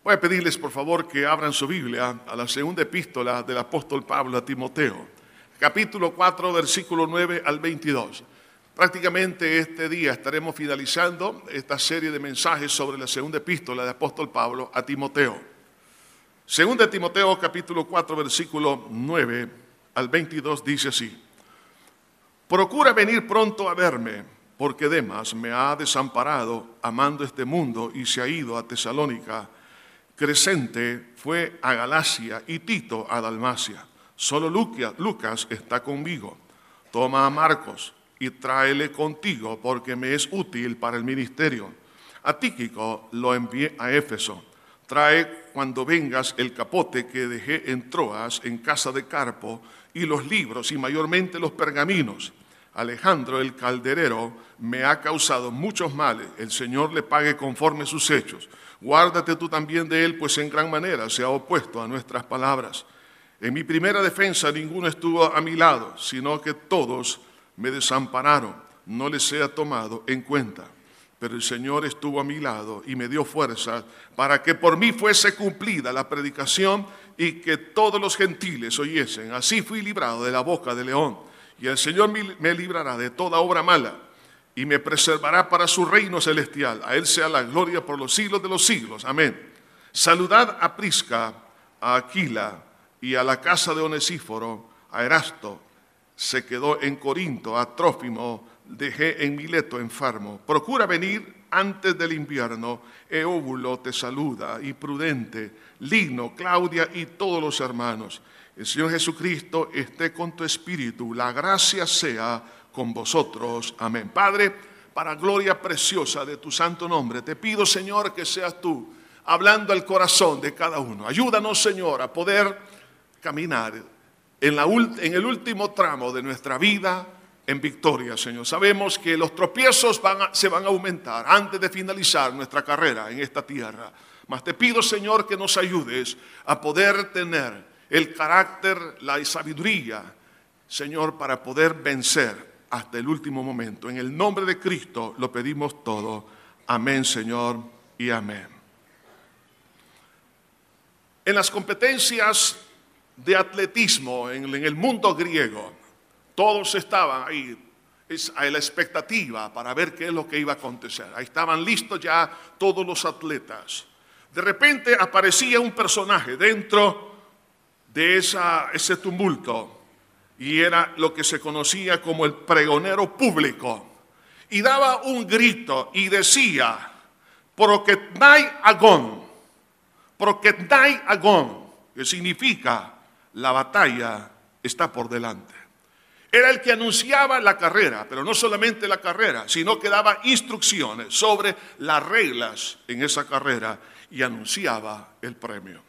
Voy a pedirles por favor que abran su Biblia a la segunda epístola del apóstol Pablo a Timoteo, capítulo 4, versículo 9 al 22. Prácticamente este día estaremos finalizando esta serie de mensajes sobre la segunda epístola del apóstol Pablo a Timoteo. Segunda de Timoteo, capítulo 4, versículo 9 al 22 dice así: Procura venir pronto a verme, porque Demas me ha desamparado amando este mundo y se ha ido a Tesalónica. Crescente fue a Galacia y Tito a Dalmacia. Solo Lucas está conmigo. Toma a Marcos y tráele contigo, porque me es útil para el ministerio. A Tíquico lo envié a Éfeso. Trae cuando vengas el capote que dejé en Troas, en casa de Carpo, y los libros, y mayormente los pergaminos. Alejandro el calderero me ha causado muchos males. El Señor le pague conforme sus hechos. Guárdate tú también de él, pues en gran manera se ha opuesto a nuestras palabras. En mi primera defensa ninguno estuvo a mi lado, sino que todos me desampararon. No les he tomado en cuenta. Pero el Señor estuvo a mi lado y me dio fuerza para que por mí fuese cumplida la predicación y que todos los gentiles oyesen. Así fui librado de la boca del león. Y el Señor me librará de toda obra mala y me preservará para su reino celestial. A él sea la gloria por los siglos de los siglos. Amén. Saludad a Prisca, a Aquila y a la casa de Onesíforo. A Erasto se quedó en Corinto. A Trófimo dejé en Mileto enfermo. Procura venir antes del invierno. Eóbulo te saluda, y Prudente, Lino, Claudia y todos los hermanos. El Señor Jesucristo esté con tu espíritu. La gracia sea con vosotros. Amén. Padre, para gloria preciosa de tu santo nombre, te pido, Señor, que seas tú hablando al corazón de cada uno. Ayúdanos, Señor, a poder caminar en el último tramo de nuestra vida en victoria, Señor. Sabemos que los tropiezos se van a aumentar antes de finalizar nuestra carrera en esta tierra. Mas te pido, Señor, que nos ayudes a poder tener el carácter, la sabiduría, Señor, para poder vencer hasta el último momento. En el nombre de Cristo lo pedimos todo. Amén, Señor, y amén. En las competencias de atletismo en el mundo griego, todos estaban ahí a la expectativa para ver qué es lo que iba a acontecer. Ahí estaban listos ya todos los atletas. De repente aparecía un personaje dentro de ese tumulto, y era lo que se conocía como el pregonero público, y daba un grito y decía: Proketnai agon, que significa la batalla está por delante. Era el que anunciaba la carrera, pero no solamente la carrera, sino que daba instrucciones sobre las reglas en esa carrera y anunciaba el premio.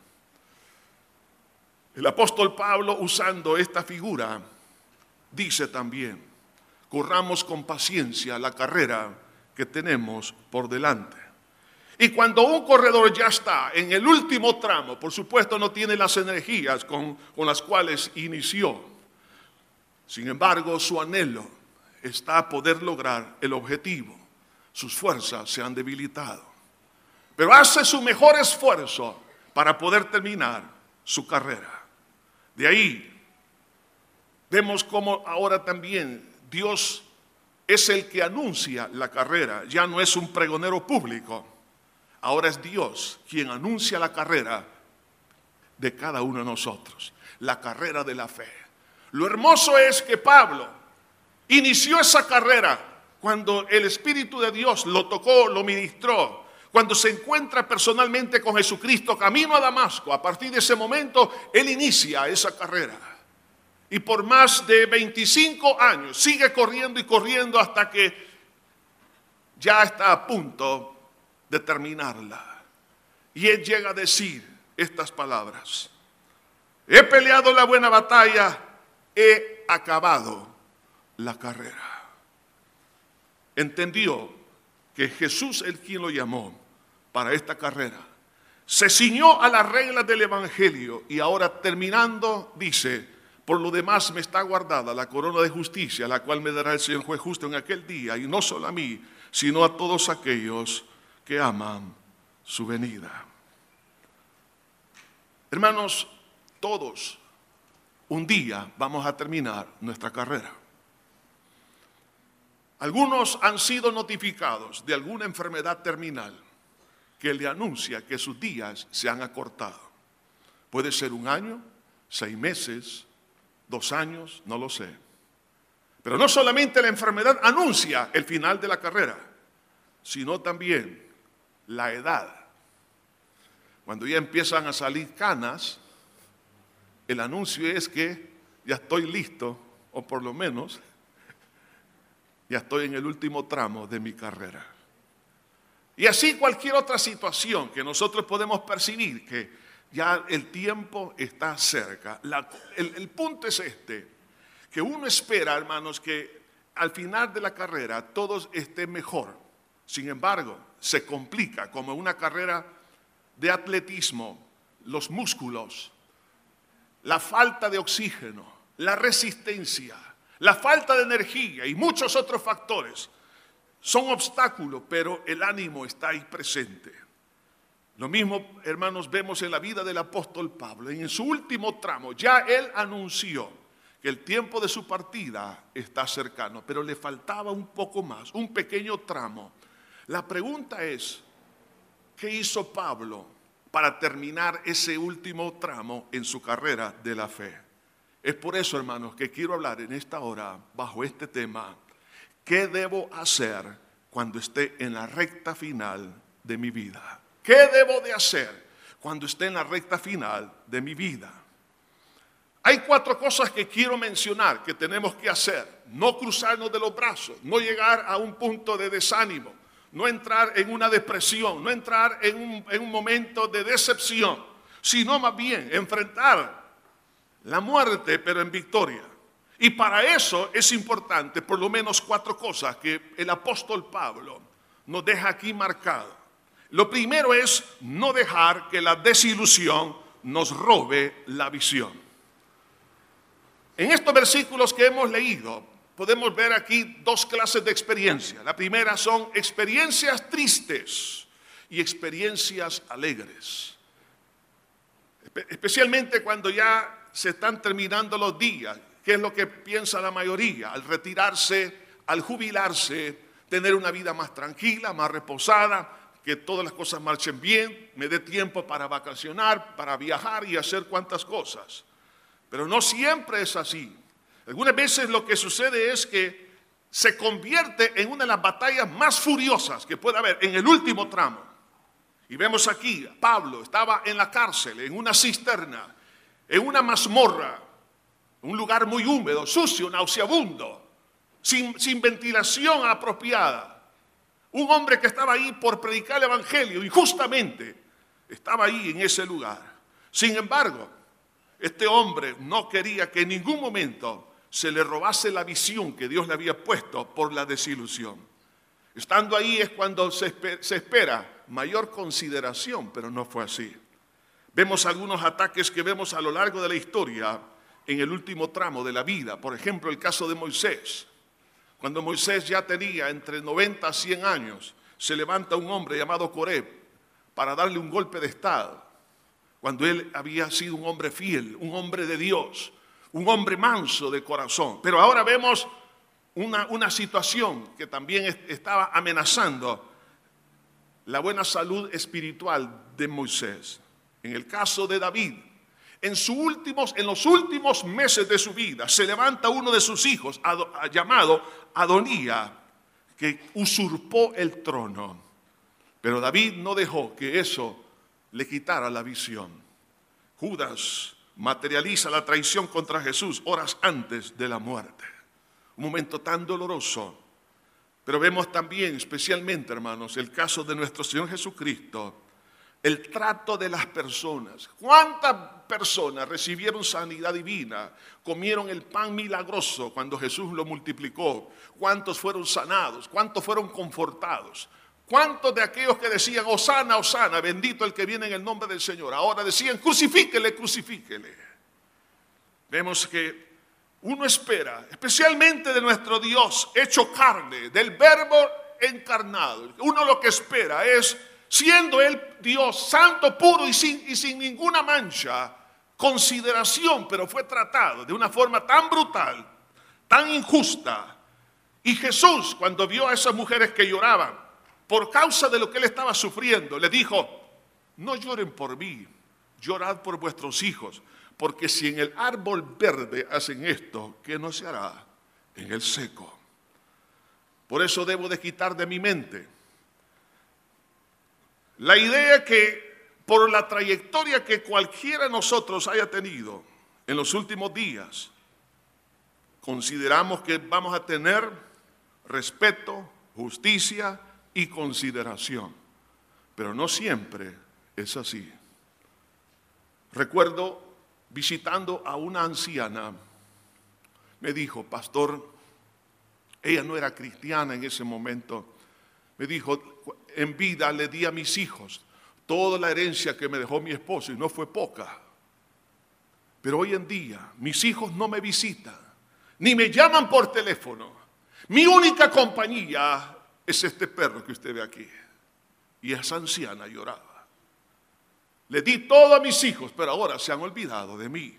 El apóstol Pablo, usando esta figura, dice también: corramos con paciencia la carrera que tenemos por delante. Y cuando un corredor ya está en el último tramo, por supuesto no tiene las energías con las cuales inició. Sin embargo, su anhelo está a poder lograr el objetivo. Sus fuerzas se han debilitado, pero hace su mejor esfuerzo para poder terminar su carrera. De ahí vemos cómo ahora también Dios es el que anuncia la carrera. Ya no es un pregonero público, ahora es Dios quien anuncia la carrera de cada uno de nosotros, la carrera de la fe. Lo hermoso es que Pablo inició esa carrera cuando el Espíritu de Dios lo tocó, lo ministró, cuando se encuentra personalmente con Jesucristo camino a Damasco. A partir de ese momento, él inicia esa carrera. Y por más de 25 años sigue corriendo y corriendo hasta que ya está a punto de terminarla. Y él llega a decir estas palabras: he peleado la buena batalla, he acabado la carrera. Entendió que Jesús es quien lo llamó para esta carrera. Se ciñó a las reglas del Evangelio y ahora terminando dice: por lo demás me está guardada la corona de justicia, la cual me dará el Señor juez justo en aquel día, y no solo a mí, sino a todos aquellos que aman su venida. Hermanos, todos un día vamos a terminar nuestra carrera. Algunos han sido notificados de alguna enfermedad terminal que le anuncia que sus días se han acortado. Puede ser 1 año, 6 meses, 2 años, no lo sé. Pero no solamente la enfermedad anuncia el final de la carrera, sino también la edad. Cuando ya empiezan a salir canas, el anuncio es que ya estoy listo, o por lo menos ya estoy en el último tramo de mi carrera. Y así cualquier otra situación que nosotros podemos percibir, que ya el tiempo está cerca. El punto es este, que uno espera, hermanos, que al final de la carrera todo esté mejor. Sin embargo, se complica como una carrera de atletismo, los músculos, la falta de oxígeno, la resistencia, la falta de energía y muchos otros factores son obstáculos, pero el ánimo está ahí presente. Lo mismo, hermanos, vemos en la vida del apóstol Pablo. En su último tramo, ya él anunció que el tiempo de su partida está cercano, pero le faltaba un poco más, un pequeño tramo. La pregunta es, ¿qué hizo Pablo para terminar ese último tramo en su carrera de la fe? Es por eso, hermanos, que quiero hablar en esta hora, bajo este tema, ¿qué debo hacer cuando esté en la recta final de mi vida? ¿Qué debo de hacer cuando esté en la recta final de mi vida? Hay 4 cosas que quiero mencionar que tenemos que hacer. No cruzarnos de los brazos, no llegar a un punto de desánimo, no entrar en una depresión, no entrar en un momento de decepción, sino más bien enfrentar la muerte, pero en victoria. Y para eso es importante por lo menos 4 cosas que el apóstol Pablo nos deja aquí marcado. Lo primero es no dejar que la desilusión nos robe la visión. En estos versículos que hemos leído, podemos ver aquí 2 clases de experiencias. La primera son experiencias tristes y experiencias alegres. Especialmente cuando ya se están terminando los días. ¿Qué es lo que piensa la mayoría? Al retirarse, al jubilarse, tener una vida más tranquila, más reposada, que todas las cosas marchen bien, me dé tiempo para vacacionar, para viajar y hacer cuantas cosas. Pero no siempre es así. Algunas veces lo que sucede es que se convierte en una de las batallas más furiosas que puede haber en el último tramo. Y vemos aquí, Pablo estaba en la cárcel, en una cisterna, en una mazmorra, un lugar muy húmedo, sucio, nauseabundo, sin ventilación apropiada. Un hombre que estaba ahí por predicar el evangelio y justamente estaba ahí en ese lugar. Sin embargo, este hombre no quería que en ningún momento se le robase la visión que Dios le había puesto por la desilusión. Estando ahí es cuando se espera mayor consideración, pero no fue así. Vemos algunos ataques que vemos a lo largo de la historia en el último tramo de la vida. Por ejemplo, el caso de Moisés. Cuando Moisés ya tenía entre 90 a 100 años, se levanta un hombre llamado Coré para darle un golpe de estado. Cuando él había sido un hombre fiel, un hombre de Dios, un hombre manso de corazón. Pero ahora vemos una situación que también estaba amenazando la buena salud espiritual de Moisés. En el caso de David, en los últimos meses de su vida, se levanta uno de sus hijos, llamado Adonía, que usurpó el trono. Pero David no dejó que eso le quitara la visión. Judas materializa la traición contra Jesús horas antes de la muerte. Un momento tan doloroso. Pero vemos también, especialmente, hermanos, el caso de nuestro Señor Jesucristo, el trato de las personas. ¿Cuántas personas recibieron sanidad divina? Comieron el pan milagroso cuando Jesús lo multiplicó. ¿Cuántos fueron sanados? ¿Cuántos fueron confortados? ¿Cuántos de aquellos que decían, Hosana, Hosana, bendito el que viene en el nombre del Señor? Ahora decían, crucifíquele, crucifíquele. Vemos que uno espera, especialmente de nuestro Dios hecho carne, del verbo encarnado. Uno lo que espera es siendo Él Dios santo, puro y sin ninguna mancha, consideración, pero fue tratado de una forma tan brutal, tan injusta. Y Jesús, cuando vio a esas mujeres que lloraban por causa de lo que Él estaba sufriendo, le dijo: no lloren por mí, llorad por vuestros hijos, porque si en el árbol verde hacen esto, ¿qué no se hará en el seco? Por eso debo de quitar de mi mente la idea que por la trayectoria que cualquiera de nosotros haya tenido en los últimos días, consideramos que vamos a tener respeto, justicia y consideración. Pero no siempre es así. Recuerdo visitando a una anciana, me dijo: pastor, ella no era cristiana en ese momento, me dijo: en vida le di a mis hijos toda la herencia que me dejó mi esposo y no fue poca. Pero hoy en día mis hijos no me visitan, ni me llaman por teléfono. Mi única compañía es este perro que usted ve aquí. Y esa anciana lloraba. Le di todo a mis hijos, pero ahora se han olvidado de mí.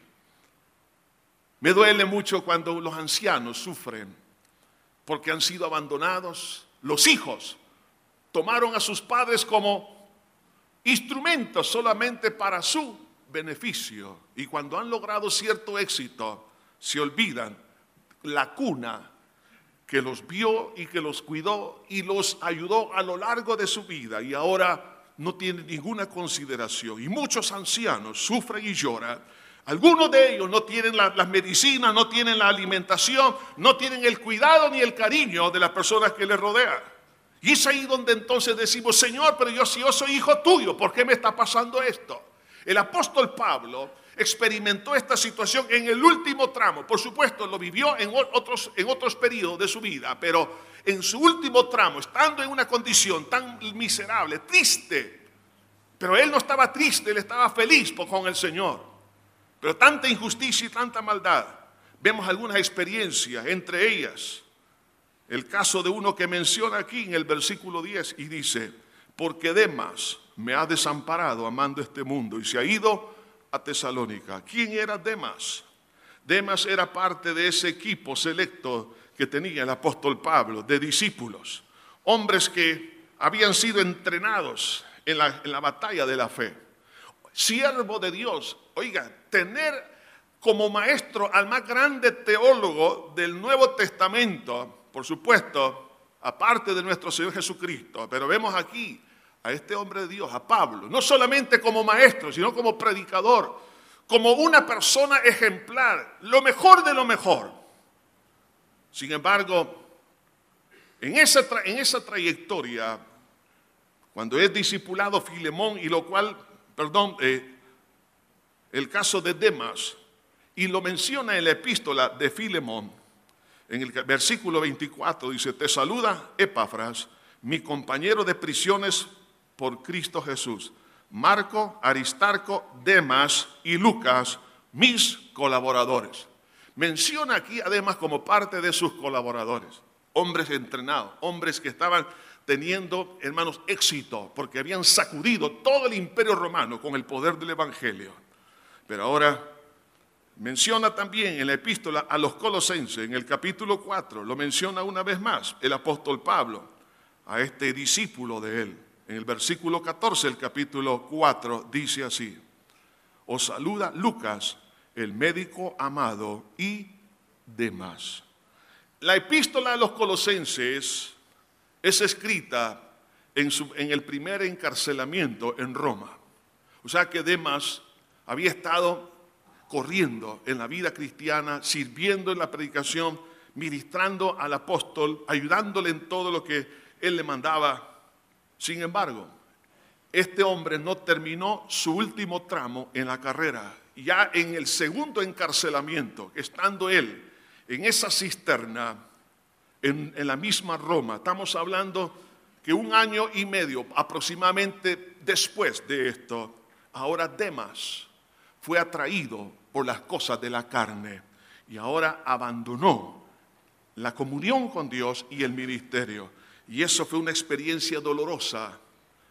Me duele mucho cuando los ancianos sufren porque han sido abandonados. Los hijos tomaron a sus padres como instrumentos solamente para su beneficio, y cuando han logrado cierto éxito se olvidan la cuna que los vio y que los cuidó y los ayudó a lo largo de su vida, y ahora no tienen ninguna consideración. Y muchos ancianos sufren y lloran. Algunos de ellos no tienen las medicinas, no tienen la alimentación, no tienen el cuidado ni el cariño de las personas que les rodean. Y es ahí donde entonces decimos: Señor, pero si yo soy hijo tuyo, ¿por qué me está pasando esto? El apóstol Pablo experimentó esta situación en el último tramo. Por supuesto, lo vivió en otros periodos de su vida, pero en su último tramo, estando en una condición tan miserable, triste. Pero él no estaba triste, él estaba feliz con el Señor. Pero tanta injusticia y tanta maldad. Vemos algunas experiencias, entre ellas el caso de uno que menciona aquí en el versículo 10 y dice: porque Demas me ha desamparado amando este mundo y se ha ido a Tesalónica. ¿Quién era Demas? Demas era parte de ese equipo selecto que tenía el apóstol Pablo, de discípulos, hombres que habían sido entrenados en la batalla de la fe. Siervo de Dios, oiga, tener como maestro al más grande teólogo del Nuevo Testamento, por supuesto, aparte de nuestro Señor Jesucristo, pero vemos aquí a este hombre de Dios, a Pablo, no solamente como maestro, sino como predicador, como una persona ejemplar, lo mejor de lo mejor. Sin embargo, en esa trayectoria, cuando es discipulado Filemón, y el caso de Demas, y lo menciona en la epístola de Filemón, en el versículo 24 dice: te saluda Epafras, mi compañero de prisiones por Cristo Jesús, Marco, Aristarco, Demas y Lucas, mis colaboradores. Menciona aquí a Demas como parte de sus colaboradores, hombres entrenados, hombres que estaban teniendo, hermanos, éxito, porque habían sacudido todo el imperio romano con el poder del evangelio. Pero ahora menciona también en la epístola a los Colosenses, en el capítulo 4, lo menciona una vez más el apóstol Pablo a este discípulo de él. En el versículo 14, el capítulo 4, dice así: os saluda Lucas, el médico amado, y Demas. La epístola a los Colosenses es escrita en el primer encarcelamiento en Roma. O sea que Demas había estado corriendo en la vida cristiana, sirviendo en la predicación, ministrando al apóstol, ayudándole en todo lo que él le mandaba. Sin embargo, este hombre no terminó su último tramo en la carrera. Ya en el segundo encarcelamiento, estando él en esa cisterna, en la misma Roma, estamos hablando que 1 año y medio aproximadamente después de esto, ahora Demas fue atraído por las cosas de la carne y ahora abandonó la comunión con Dios y el ministerio. Y eso fue una experiencia dolorosa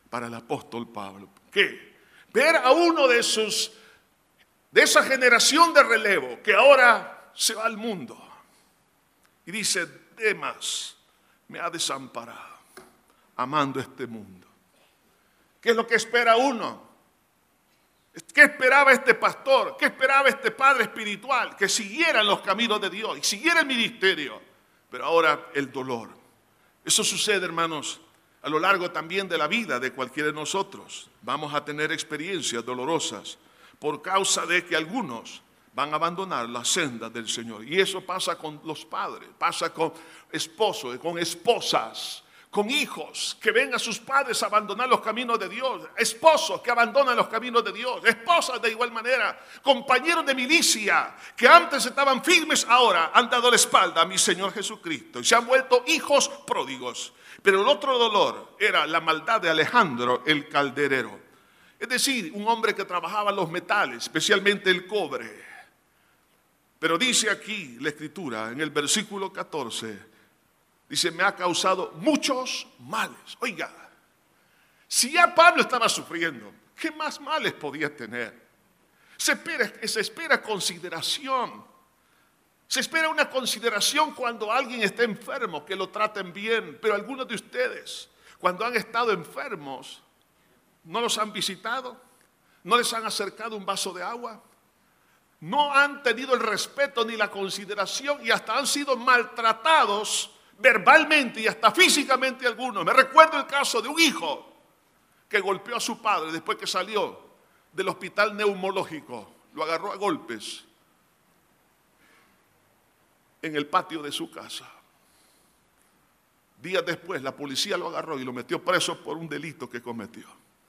para el apóstol Pablo. ¿Qué? Ver a uno de esa generación de relevo que ahora se va al mundo y dice: Demas me ha desamparado, amando este mundo. ¿Qué es lo que espera uno? ¿Qué esperaba este pastor? ¿Qué esperaba este padre espiritual? Que siguiera los caminos de Dios y siguiera el ministerio. Pero ahora el dolor. Eso sucede, hermanos, a lo largo también de la vida de cualquiera de nosotros. Vamos a tener experiencias dolorosas por causa de que algunos van a abandonar la senda del Señor. Y eso pasa con los padres, pasa con esposos, con esposas, con hijos que ven a sus padres abandonar los caminos de Dios, esposos que abandonan los caminos de Dios, esposas de igual manera, compañeros de milicia que antes estaban firmes, ahora han dado la espalda a mi Señor Jesucristo y se han vuelto hijos pródigos. Pero el otro dolor era la maldad de Alejandro el calderero, es decir, un hombre que trabajaba los metales, especialmente el cobre. Pero dice aquí la Escritura, en el versículo 14, dice: me ha causado muchos males. Oiga, si ya Pablo estaba sufriendo, ¿qué más males podía tener? Se espera consideración. Se espera una consideración cuando alguien está enfermo, que lo traten bien. Pero algunos de ustedes, cuando han estado enfermos, ¿no los han visitado? ¿No les han acercado un vaso de agua? No han tenido el respeto ni la consideración y hasta han sido maltratados verbalmente y hasta físicamente algunos. Me recuerdo el caso de un hijo que golpeó a su padre después que salió del hospital neumológico. Lo agarró a golpes en el patio de su casa. Días después la policía lo agarró y lo metió preso por un delito que cometió.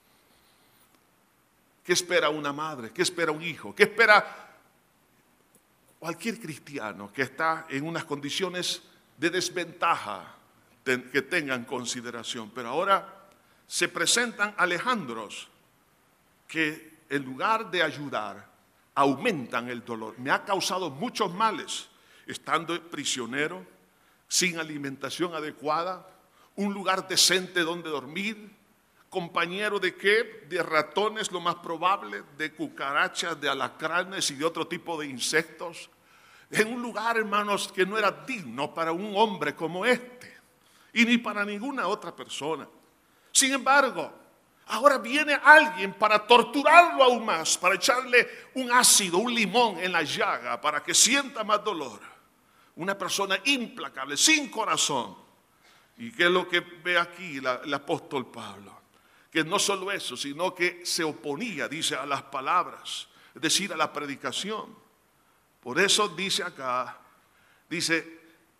¿Qué espera una madre? ¿Qué espera un hijo? ¿Qué espera cualquier cristiano que está en unas condiciones de desventaja, que tengan consideración? Pero ahora se presentan Alejandros que en lugar de ayudar aumentan el dolor. Me ha causado muchos males, estando prisionero, sin alimentación adecuada, un lugar decente donde dormir, compañero de qué, de ratones lo más probable, de cucarachas, de alacranes y de otro tipo de insectos, en un lugar, hermanos, que no era digno para un hombre como este, y ni para ninguna otra persona. Sin embargo, ahora viene alguien para torturarlo aún más, para echarle un ácido, un limón en la llaga, para que sienta más dolor. Una persona implacable, sin corazón. ¿Y qué es lo que ve aquí el apóstol Pablo? Que no solo eso, sino que se oponía, dice, a las palabras, es decir, a la predicación. Por eso dice acá, dice,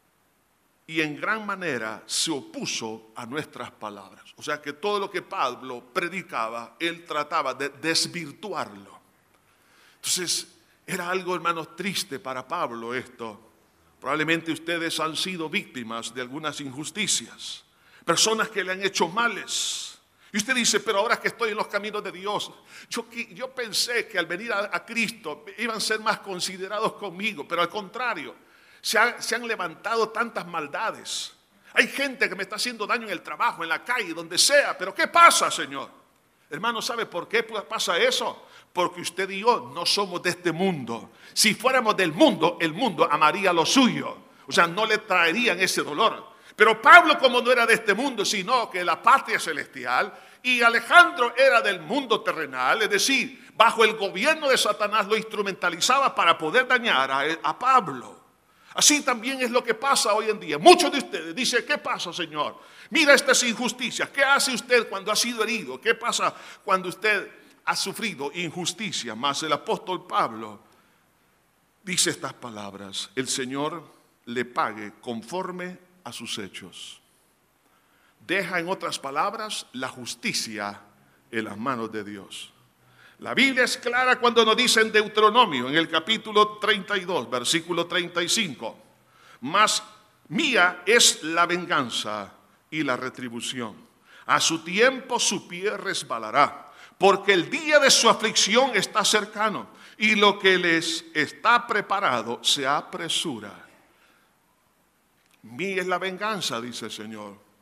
y en gran manera se opuso a nuestras palabras. O sea que todo lo que Pablo predicaba, él trataba de desvirtuarlo. Entonces, era algo, hermanos, triste para Pablo esto. Probablemente ustedes han sido víctimas de algunas injusticias, personas que le han hecho males. Y usted dice, pero ahora que estoy en los caminos de Dios, yo pensé que al venir a Cristo iban a ser más considerados conmigo, pero al contrario, se han levantado tantas maldades. Hay gente que me está haciendo daño en el trabajo, en la calle, donde sea, pero ¿qué pasa, Señor? Hermano, ¿sabe por qué pasa eso? Porque usted y yo no somos de este mundo. Si fuéramos del mundo, el mundo amaría lo suyo. O sea, no le traerían ese dolor. Pero Pablo, como no era de este mundo, sino que la patria celestial, y Alejandro era del mundo terrenal, es decir, bajo el gobierno de Satanás lo instrumentalizaba para poder dañar a Pablo. Así también es lo que pasa hoy en día. Muchos de ustedes dicen, ¿qué pasa, Señor? Mira estas injusticias. ¿Qué hace usted cuando ha sido herido? ¿Qué pasa cuando usted ha sufrido injusticia? Mas el apóstol Pablo dice estas palabras: el Señor le pague conforme a sus hechos. Deja, en otras palabras, la justicia en las manos de Dios. La Biblia es clara cuando nos dice en Deuteronomio, en el capítulo 32, versículo 35, mas mía es la venganza y la retribución. A su tiempo su pie resbalará, porque el día de su aflicción está cercano, y lo que les está preparado se apresura. Mía es la venganza, dice el Señor.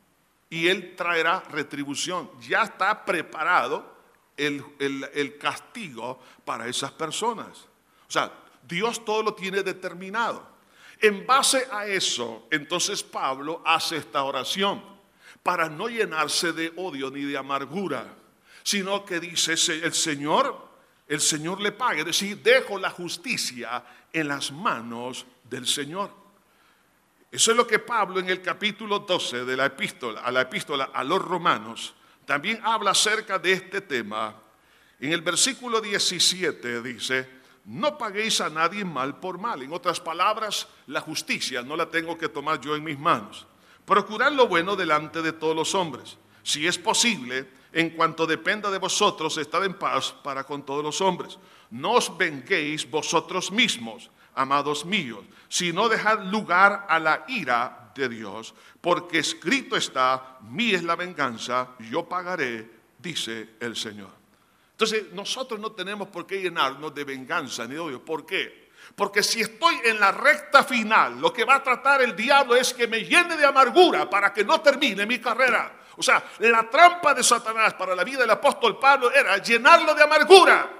y Él traerá retribución. Ya está preparado el castigo para esas personas. O sea, Dios todo lo tiene determinado. En base a eso, entonces Pablo hace esta oración para no llenarse de odio ni de amargura, sino que dice el Señor le pague. Es decir, dejo la justicia en las manos del Señor. Eso es lo que Pablo en el capítulo 12 de la epístola a los romanos también habla acerca de este tema. En el versículo 17 dice: no paguéis a nadie mal por mal. En otras palabras, la justicia no la tengo que tomar yo en mis manos. Procurad lo bueno delante de todos los hombres. Si es posible, en cuanto dependa de vosotros, estad en paz para con todos los hombres. No os venguéis vosotros mismos, amados míos, sino dejad lugar a la ira de Dios, porque escrito está: mía es la venganza, yo pagaré, dice el Señor. Entonces, nosotros no tenemos por qué llenarnos de venganza ni de odio. ¿Por qué? Porque si estoy en la recta final, lo que va a tratar el diablo es que me llene de amargura para que no termine mi carrera. O sea, la trampa de Satanás para la vida del apóstol Pablo era llenarlo de amargura,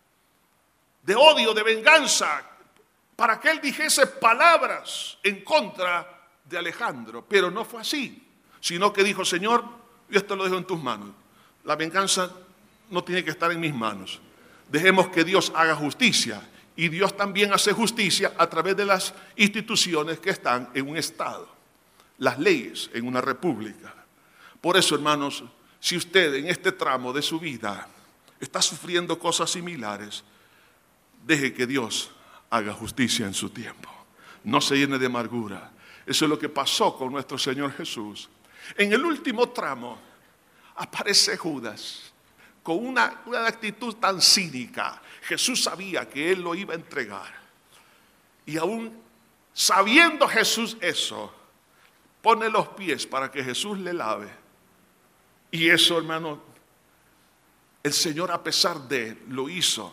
de odio, de venganza, para que él dijese palabras en contra de Alejandro. Pero no fue así, sino que dijo: Señor, yo esto lo dejo en tus manos. La venganza no tiene que estar en mis manos. Dejemos que Dios haga justicia. Y Dios también hace justicia a través de las instituciones que están en un estado, las leyes en una república. Por eso, hermanos, si usted en este tramo de su vida está sufriendo cosas similares, deje que Dios haga justicia en su tiempo. No se llene de amargura. Eso es lo que pasó con nuestro Señor Jesús. En el último tramo aparece Judas con una actitud tan cínica. Jesús sabía que Él lo iba a entregar. Y aún sabiendo Jesús eso, pone los pies para que Jesús le lave. Y eso, hermano, el Señor, a pesar de, lo hizo.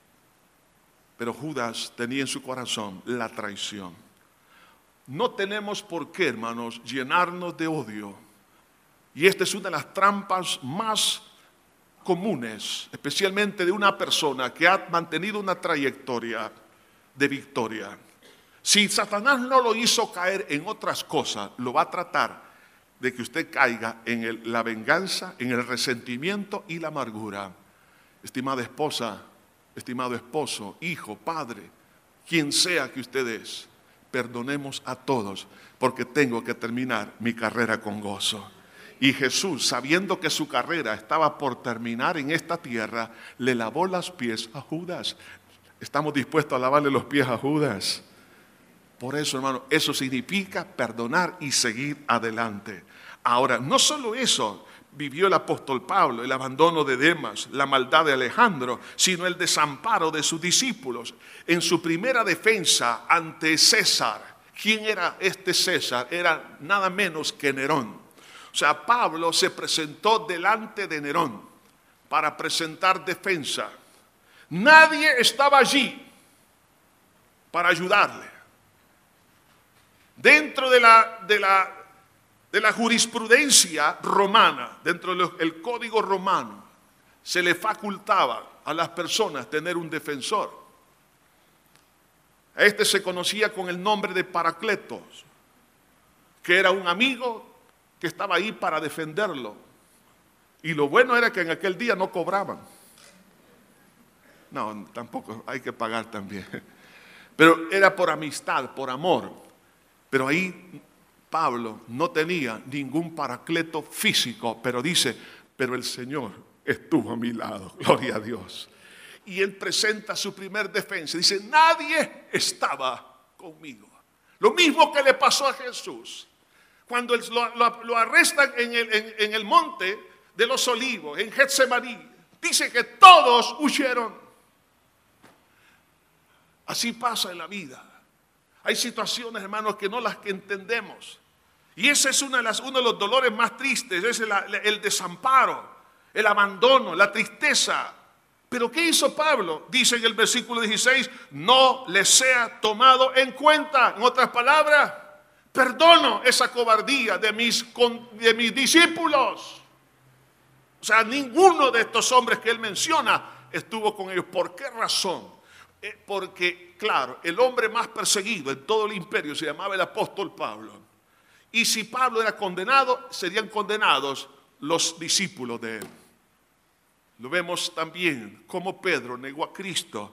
Pero Judas tenía en su corazón la traición. No tenemos por qué, hermanos, llenarnos de odio. Y esta es una de las trampas más comunes, especialmente de una persona que ha mantenido una trayectoria de victoria. Si Satanás no lo hizo caer en otras cosas, lo va a tratar de que usted caiga en la venganza, en el resentimiento y la amargura. Estimada esposa, estimado esposo, hijo, padre, quien sea que usted es, perdonemos a todos, porque tengo que terminar mi carrera con gozo. Y Jesús, sabiendo que su carrera estaba por terminar en esta tierra, le lavó los pies a Judas. ¿Estamos dispuestos a lavarle los pies a Judas? Por eso, hermano, eso significa perdonar y seguir adelante. Ahora, no solo eso vivió el apóstol Pablo, el abandono de Demas, la maldad de Alejandro, sino el desamparo de sus discípulos. En su primera defensa ante César, ¿quién era este César? Era nada menos que Nerón. O sea, Pablo se presentó delante de Nerón para presentar defensa. Nadie estaba allí para ayudarle. Dentro de la jurisprudencia romana, dentro del código romano, se le facultaba a las personas tener un defensor. A este se conocía con el nombre de Paracletos, que era un amigo que estaba ahí para defenderlo. Y lo bueno era que en aquel día no cobraban. No, tampoco, hay que pagar también. Pero era por amistad, por amor. Pero ahí Pablo no tenía ningún paracleto físico, pero dice, pero el Señor estuvo a mi lado, gloria a Dios. Y él presenta su primer defensa, dice, nadie estaba conmigo. Lo mismo que le pasó a Jesús. Cuando lo arrestan en el monte de los olivos, en Getsemaní, dice que todos huyeron. Así pasa en la vida. Hay situaciones, hermanos, que no las que entendemos. Y ese es uno de los dolores más tristes, es el desamparo, el abandono, la tristeza. Pero ¿qué hizo Pablo? Dice en el versículo 16, no les sea tomado en cuenta. En otras palabras, Perdono esa cobardía de mis discípulos. O sea, ninguno de estos hombres que él menciona estuvo con ellos. ¿Por qué razón? Porque, claro, el hombre más perseguido en todo el imperio se llamaba el apóstol Pablo. Y si Pablo era condenado, serían condenados los discípulos de él. Lo vemos también como Pedro negó a Cristo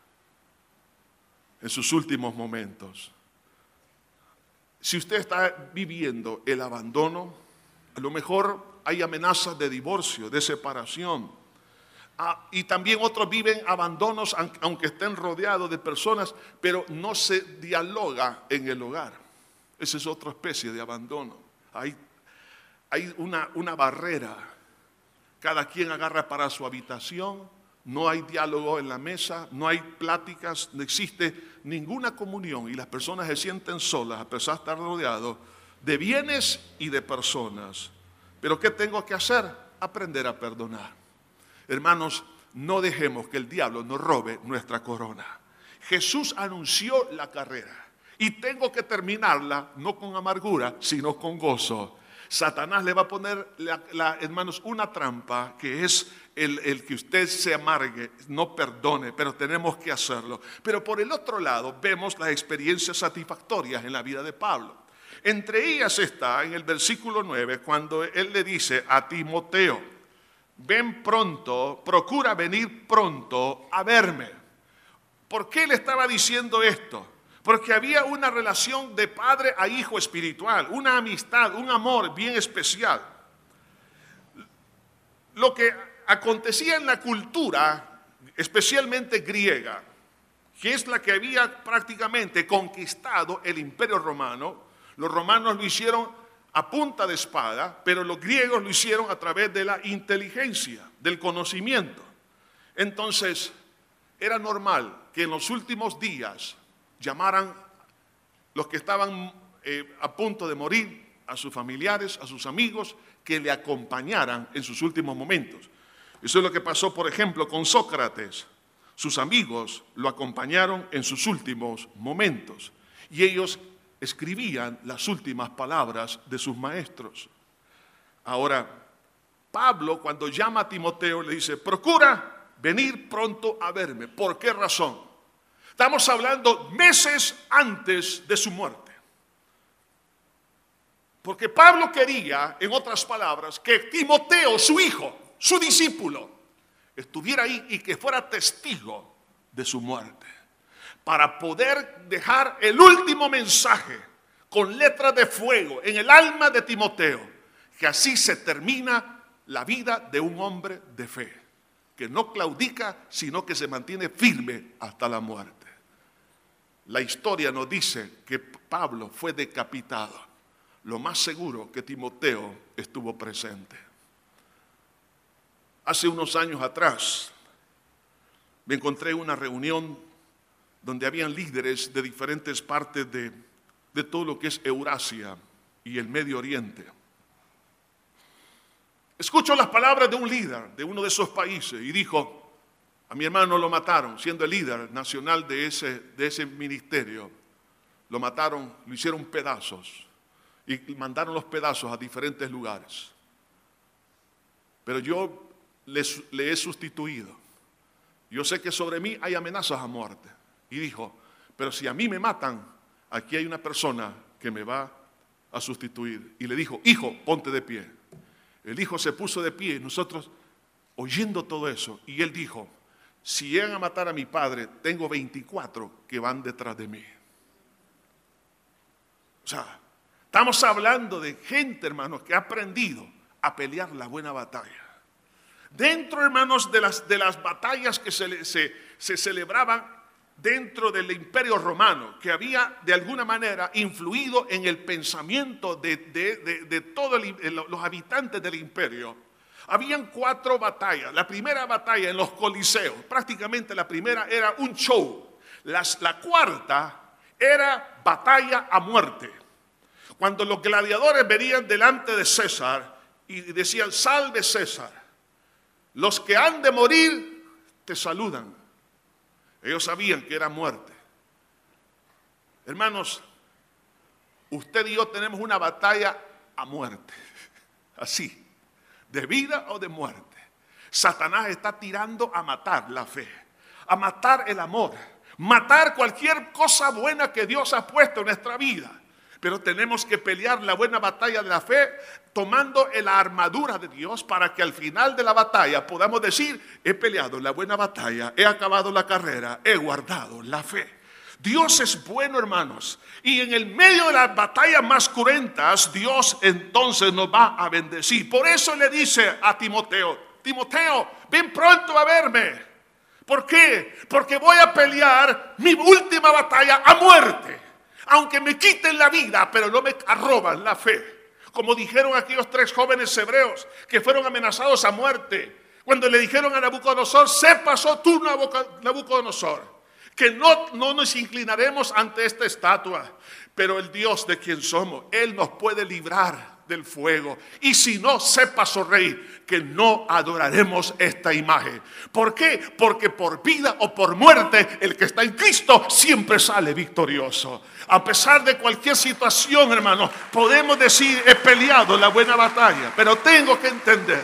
en sus últimos momentos. Si usted está viviendo el abandono, a lo mejor hay amenazas de divorcio, de separación. Y también otros viven abandonos aunque estén rodeados de personas, pero no se dialoga en el hogar. Esa es otra especie de abandono. Hay una barrera. Cada quien agarra para su habitación, no hay diálogo en la mesa, no hay pláticas, no existe ninguna comunión y las personas se sienten solas a pesar de estar rodeados de bienes y de personas. Pero ¿qué tengo que hacer? Aprender a perdonar. Hermanos, no dejemos que el diablo nos robe nuestra corona. Jesús anunció la carrera y tengo que terminarla no con amargura, sino con gozo. Satanás le va a poner, hermanos, una trampa que es el que usted se amargue, no perdone, pero tenemos que hacerlo. Pero por el otro lado vemos las experiencias satisfactorias en la vida de Pablo. Entre ellas está en el versículo 9 cuando él le dice a Timoteo: ven pronto, procura venir pronto a verme. ¿Por qué le estaba diciendo esto? Porque había una relación de padre a hijo espiritual, una amistad, un amor bien especial. Lo que acontecía en la cultura, especialmente griega, que es la que había prácticamente conquistado el imperio romano, los romanos lo hicieron a punta de espada, pero los griegos lo hicieron a través de la inteligencia, del conocimiento. Entonces, era normal que en los últimos días llamaran los que estaban a punto de morir, a sus familiares, a sus amigos, que le acompañaran en sus últimos momentos. Eso es lo que pasó, por ejemplo, con Sócrates. Sus amigos lo acompañaron en sus últimos momentos y ellos escribían las últimas palabras de sus maestros. Ahora, Pablo, cuando llama a Timoteo, le dice: procura venir pronto a verme. ¿Por qué razón? Estamos hablando meses antes de su muerte. Porque Pablo quería, en otras palabras, que Timoteo, su hijo, su discípulo, estuviera ahí y que fuera testigo de su muerte, para poder dejar el último mensaje con letras de fuego en el alma de Timoteo, que así se termina la vida de un hombre de fe, que no claudica, sino que se mantiene firme hasta la muerte. La historia nos dice que Pablo fue decapitado. Lo más seguro que Timoteo estuvo presente. Hace unos años atrás me encontré en una reunión donde habían líderes de diferentes partes de todo lo que es Eurasia y el Medio Oriente. Escucho las palabras de un líder de uno de esos países y dijo: a mi hermano lo mataron, siendo el líder nacional de ese ministerio. Lo mataron, lo hicieron pedazos y mandaron los pedazos a diferentes lugares. Pero yo le he sustituido. Yo sé que sobre mí hay amenazas a muerte. Y dijo: pero si a mí me matan, aquí hay una persona que me va a sustituir. Y le dijo: hijo, ponte de pie. El hijo se puso de pie y nosotros oyendo todo eso. Y él dijo: si llegan a matar a mi padre, tengo 24 que van detrás de mí. O sea, estamos hablando de gente, hermanos, que ha aprendido a pelear la buena batalla. Dentro, hermanos, de las batallas que se celebraban dentro del imperio romano, que había de alguna manera influido en el pensamiento de todos los habitantes del imperio, habían 4 batallas. La primera batalla en los coliseos, prácticamente la primera era un show. La cuarta era batalla a muerte. Cuando los gladiadores venían delante de César y decían: salve César, los que han de morir te saludan. Ellos sabían que era muerte. Hermanos, usted y yo tenemos una batalla a muerte. Así, de vida o de muerte. Satanás está tirando a matar la fe, a matar el amor, matar cualquier cosa buena que Dios ha puesto en nuestra vida. Pero tenemos que pelear la buena batalla de la fe tomando la armadura de Dios para que al final de la batalla podamos decir: he peleado la buena batalla, he acabado la carrera, he guardado la fe. Dios es bueno, hermanos, y en el medio de las batallas más cruentas, Dios entonces nos va a bendecir. Por eso le dice a Timoteo: Timoteo, ven pronto a verme. ¿Por qué? Porque voy a pelear mi última batalla a muerte. Aunque me quiten la vida, pero no me arroban la fe. Como dijeron aquellos 3 jóvenes hebreos que fueron amenazados a muerte. Cuando le dijeron a Nabucodonosor: se pasó tú, Nabucodonosor, que no nos inclinaremos ante esta estatua. Pero el Dios de quien somos, Él nos puede librar del fuego. Y si no, sepas, oh rey, que no adoraremos esta imagen. ¿Por qué? Porque por vida o por muerte, el que está en Cristo siempre sale victorioso. A pesar de cualquier situación, hermano, podemos decir: he peleado la buena batalla. Pero tengo que entender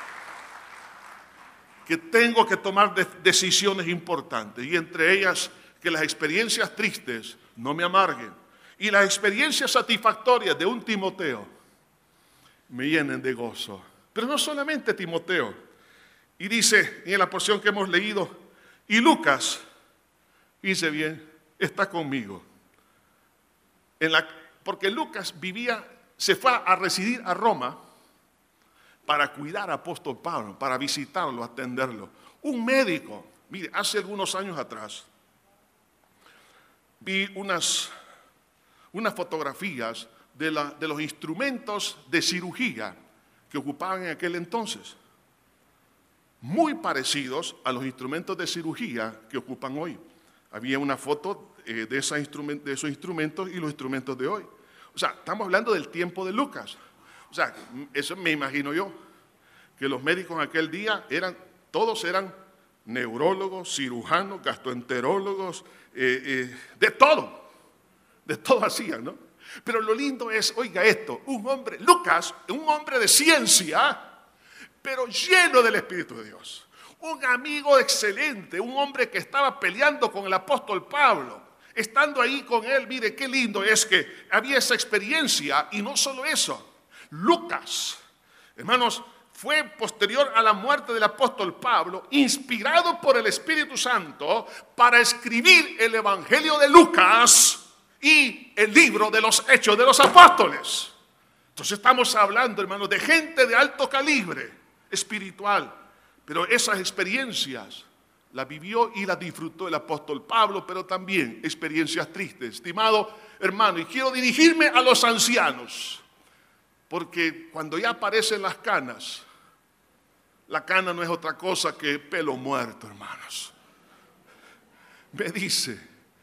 que tengo que tomar decisiones importantes, y entre ellas que las experiencias tristes no me amarguen y las experiencias satisfactorias de un Timoteo me llenen de gozo. Pero no solamente Timoteo. Y dice en la porción que hemos leído: y Lucas, dice bien, está conmigo. Porque Lucas se fue a residir a Roma para cuidar al apóstol Pablo, para visitarlo, atenderlo. Un médico. Mire, hace algunos años atrás vi unas fotografías de los instrumentos de cirugía que ocupaban en aquel entonces, muy parecidos a los instrumentos de cirugía que ocupan hoy. Había una foto de esos instrumentos y los instrumentos de hoy. O sea, estamos hablando del tiempo de Lucas. O sea, eso me imagino yo, que los médicos en aquel día todos eran neurólogos, cirujanos, gastroenterólogos, de todo hacían, ¿no? Pero lo lindo es, oiga esto, Lucas, un hombre de ciencia, pero lleno del Espíritu de Dios. Un amigo excelente, un hombre que estaba peleando con el apóstol Pablo. Estando ahí con él, mire qué lindo es que había esa experiencia. Y no solo eso, Lucas, hermanos, fue posterior a la muerte del apóstol Pablo, inspirado por el Espíritu Santo para escribir el Evangelio de Lucas y el libro de los Hechos de los Apóstoles. Entonces estamos hablando, hermanos, de gente de alto calibre espiritual. Pero esas experiencias las vivió y las disfrutó el apóstol Pablo, pero también experiencias tristes. Estimado hermano, y quiero dirigirme a los ancianos, porque cuando ya aparecen las canas, la cana no es otra cosa que pelo muerto, hermanos. Me dice: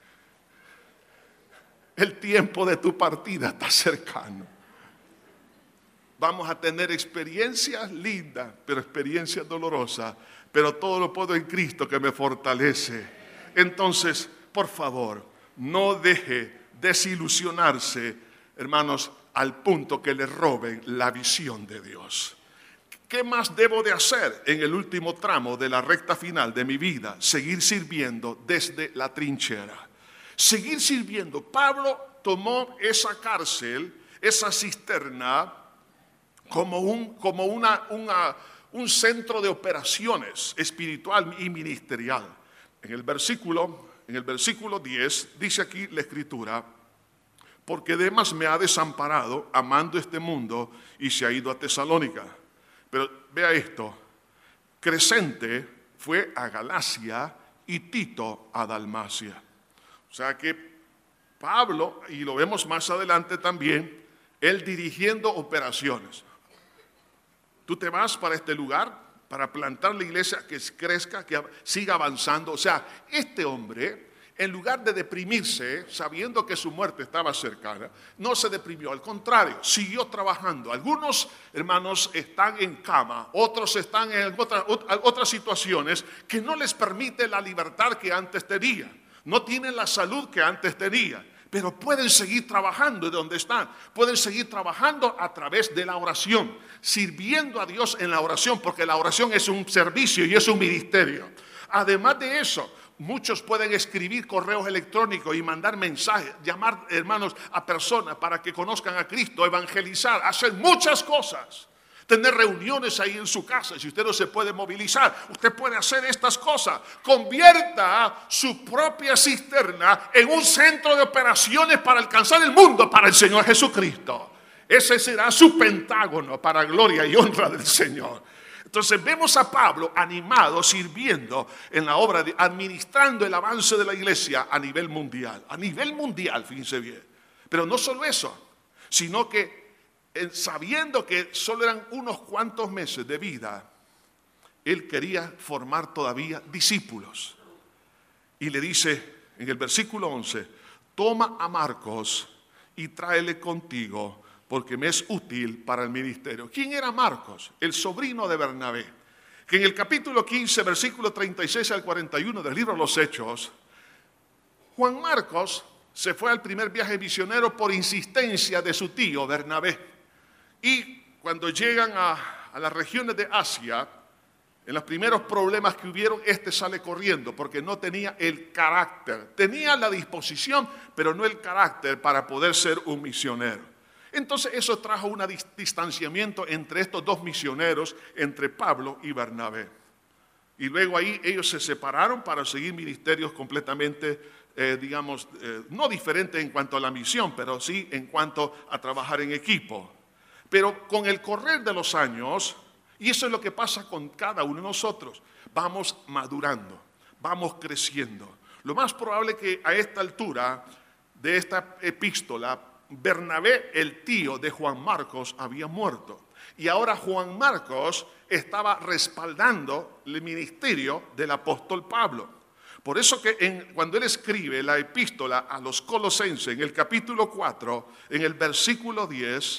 el tiempo de tu partida está cercano. Vamos a tener experiencias lindas, pero experiencias dolorosas. Pero todo lo puedo en Cristo que me fortalece. Entonces, por favor, no deje desilusionarse, hermanos, al punto que le roben la visión de Dios. ¿Qué más debo de hacer en el último tramo de la recta final de mi vida? Seguir sirviendo desde la trinchera. Seguir sirviendo. Pablo tomó esa cárcel, esa cisterna, como un centro de operaciones espiritual y ministerial. En el versículo 10 dice aquí la Escritura: porque Demas me ha desamparado amando este mundo y se ha ido a Tesalónica. Pero vea esto: Crescente fue a Galacia y Tito a Dalmacia. O sea que Pablo, y lo vemos más adelante también, él dirigiendo operaciones. Tú te vas para este lugar para plantar la iglesia, que crezca, que siga avanzando. O sea, este hombre, en lugar de deprimirse, sabiendo que su muerte estaba cercana, no se deprimió, al contrario, siguió trabajando. Algunos hermanos están en cama, otros están en otras situaciones que no les permite la libertad que antes tenían, no tienen la salud que antes tenían. pero pueden seguir trabajando de donde están. Pueden seguir trabajando a través de la oración, sirviendo a Dios en la oración, porque la oración es un servicio y es un ministerio. Además de eso, muchos pueden escribir correos electrónicos y mandar mensajes, llamar, hermanos, a personas para que conozcan a Cristo, evangelizar, hacer muchas cosas. Tener reuniones ahí en su casa. Si usted no se puede movilizar, usted puede hacer estas cosas. Convierta su propia cisterna en un centro de operaciones para alcanzar el mundo para el Señor Jesucristo. Ese será su pentágono para gloria y honra del Señor. Entonces vemos a Pablo animado, sirviendo en la obra, administrando el avance de la iglesia a nivel mundial. A nivel mundial, fíjense bien. Pero no solo eso, sino que sabiendo que solo eran unos cuantos meses de vida, él quería formar todavía discípulos. Y le dice en el versículo 11, toma a Marcos y tráele contigo, porque me es útil para el ministerio. ¿Quién era Marcos? El sobrino de Bernabé. Que en el capítulo 15, versículo 36 al 41 del libro de los Hechos, Juan Marcos se fue al primer viaje misionero por insistencia de su tío Bernabé. Y cuando llegan a las regiones de Asia, en los primeros problemas que hubieron, sale corriendo porque no tenía el carácter. Tenía la disposición, pero no el carácter para poder ser un misionero. Entonces eso trajo un distanciamiento entre estos dos misioneros, entre Pablo y Bernabé. Y luego ahí ellos se separaron para seguir ministerios completamente, no diferentes en cuanto a la misión, pero sí en cuanto a trabajar en equipo. Pero con el correr de los años, y eso es lo que pasa con cada uno de nosotros, vamos madurando, vamos creciendo. Lo más probable es que a esta altura de esta epístola, Bernabé, el tío de Juan Marcos, había muerto. Y ahora Juan Marcos estaba respaldando el ministerio del apóstol Pablo. Por eso que cuando él escribe la epístola a los Colosenses, en el capítulo 4, en el versículo 10,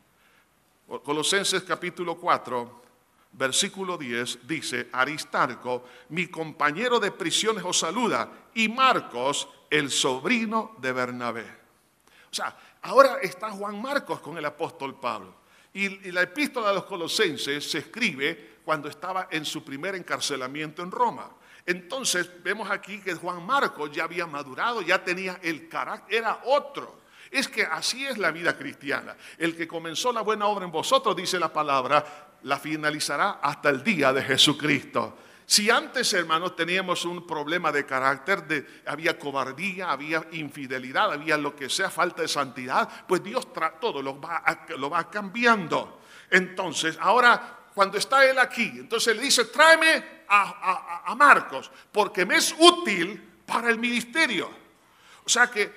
Colosenses capítulo 4, versículo 10, dice, Aristarco, mi compañero de prisiones os saluda, y Marcos, el sobrino de Bernabé. O sea, ahora está Juan Marcos con el apóstol Pablo. Y la epístola de los Colosenses se escribe cuando estaba en su primer encarcelamiento en Roma. Entonces vemos aquí que Juan Marcos ya había madurado, ya tenía el carácter, era otro. Es que así es la vida cristiana. El que comenzó la buena obra en vosotros, dice la palabra, la finalizará hasta el día de Jesucristo. Si antes, hermanos, teníamos un problema de carácter, había cobardía, había infidelidad, había lo que sea, falta de santidad, pues Dios todo lo va cambiando. Entonces, ahora, cuando está él aquí, entonces le dice, tráeme a Marcos, porque me es útil para el ministerio. O sea que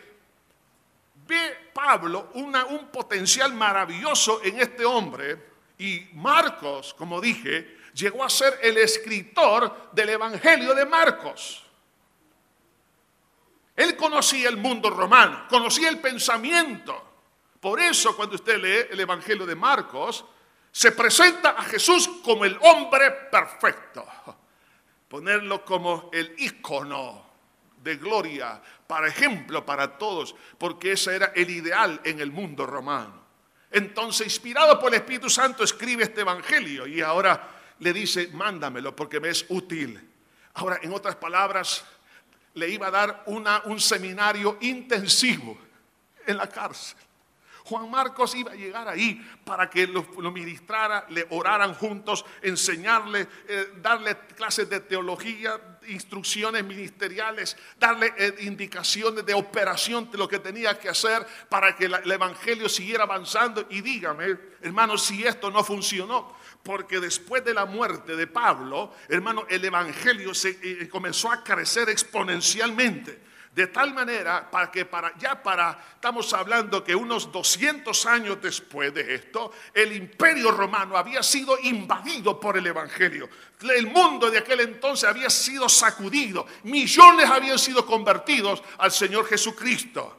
ve Pablo un potencial maravilloso en este hombre, y Marcos, como dije, llegó a ser el escritor del Evangelio de Marcos. Él conocía el mundo romano, conocía el pensamiento. Por eso cuando usted lee el Evangelio de Marcos, se presenta a Jesús como el hombre perfecto. Ponerlo como el ícono de gloria, para ejemplo para todos, porque ese era el ideal en el mundo romano. Entonces, inspirado por el Espíritu Santo, escribe este evangelio y ahora le dice, mándamelo porque me es útil. Ahora, en otras palabras, le iba a dar un seminario intensivo en la cárcel. Juan Marcos iba a llegar ahí para que lo ministrara, le oraran juntos, enseñarle, darle clases de teología, instrucciones ministeriales, darle indicaciones de operación de lo que tenía que hacer para que el evangelio siguiera avanzando. Y dígame, hermanos, si esto no funcionó, porque después de la muerte de Pablo, hermano, el evangelio comenzó a crecer exponencialmente. De tal manera estamos hablando que unos 200 años después de esto, el imperio romano había sido invadido por el evangelio. El mundo de aquel entonces había sido sacudido. Millones habían sido convertidos al Señor Jesucristo.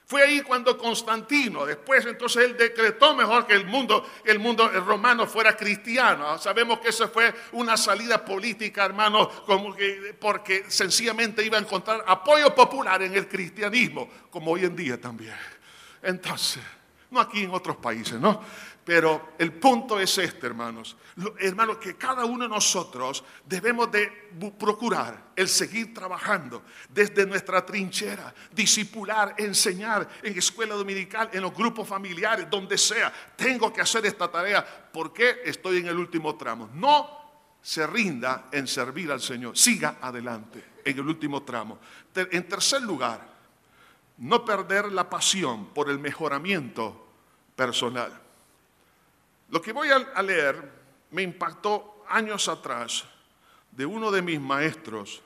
Fue ahí cuando Constantino, después entonces él decretó mejor que el mundo romano fuera cristiano. Sabemos que esa fue una salida política, hermano, porque sencillamente iba a encontrar apoyo popular en el cristianismo, como hoy en día también. Entonces, no aquí en otros países, ¿no? Pero el punto es este, hermanos. Hermanos, que cada uno de nosotros debemos de procurar el seguir trabajando desde nuestra trinchera, discipular, enseñar en escuela dominical, en los grupos familiares, donde sea. Tengo que hacer esta tarea porque estoy en el último tramo. No se rinda en servir al Señor. Siga adelante en el último tramo. En tercer lugar, no perder la pasión por el mejoramiento personal. Lo que voy a leer me impactó años atrás de uno de mis maestros.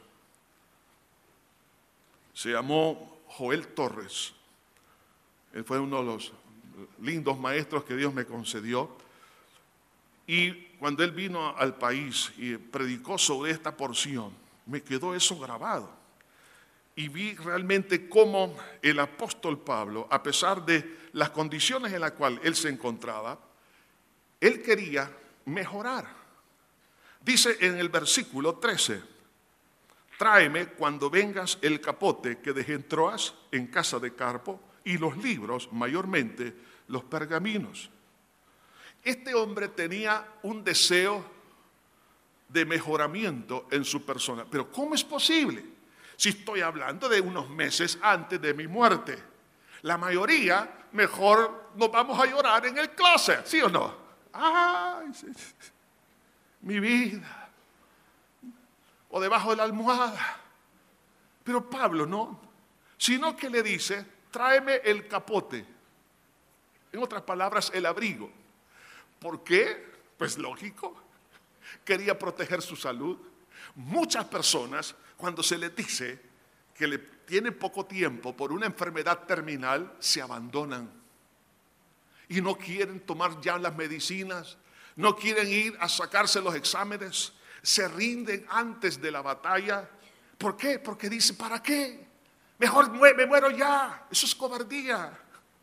Se llamó Joel Torres. Él fue uno de los lindos maestros que Dios me concedió. Y cuando él vino al país y predicó sobre esta porción, me quedó eso grabado. Y vi realmente cómo el apóstol Pablo, a pesar de las condiciones en las cuales él se encontraba, él quería mejorar. Dice en el versículo 13, tráeme cuando vengas el capote que dejé en Troas, en casa de Carpo, y los libros, mayormente los pergaminos. Este hombre tenía un deseo de mejoramiento en su persona. Pero ¿cómo es posible? Si estoy hablando de unos meses antes de mi muerte. La mayoría, mejor nos vamos a llorar en el closet, ¿sí o no? Ay, mi vida, o debajo de la almohada. Pero Pablo no, sino que le dice, tráeme el capote. En otras palabras, el abrigo. ¿Por qué? Pues lógico, quería proteger su salud. Muchas personas, cuando se les dice que le tienen poco tiempo por una enfermedad terminal, se abandonan. Y no quieren tomar ya las medicinas, no quieren ir a sacarse los exámenes, se rinden antes de la batalla. ¿Por qué? Porque dice, ¿para qué? Mejor me muero ya. Eso es cobardía.